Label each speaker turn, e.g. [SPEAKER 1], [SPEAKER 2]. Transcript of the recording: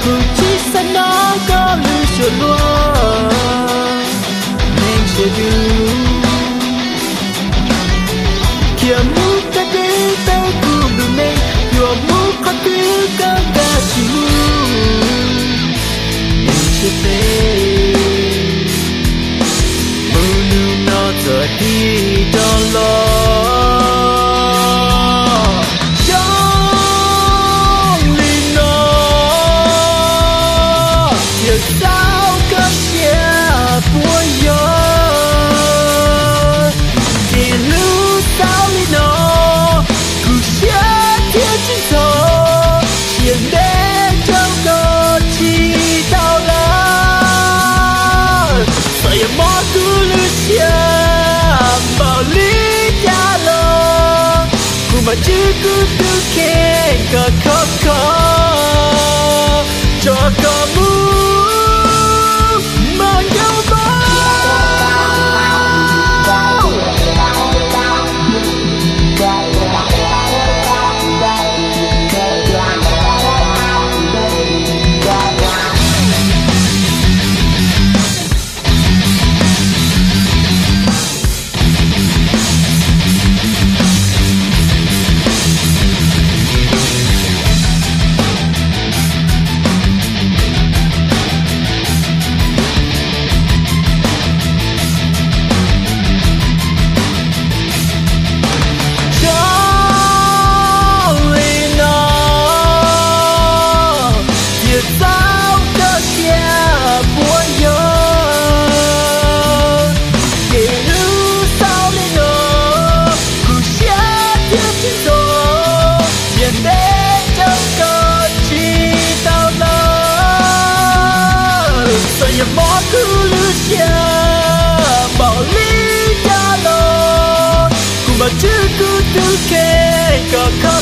[SPEAKER 1] Cứ chỉ xa nó có lưu cho luôn nên sẽ đưa kia mu ta đi tao cũng được nên vừa mu có tiếng ca ca chỉ nên sẽ về mu nu nó giờ đi cho lo sao cơn xe vui gió thì lưu sao đi nó cứ xe thiên chính thọ hiện đến trong đó chỉ tao là sợi mó cứ lưu xe bảo lý cha lo cùng mà chứ cứ tư khen cả khóc khó cho cả mu mó cứ lưu xe bảo lý cha lo cùng bà chứ cứ tư kê cả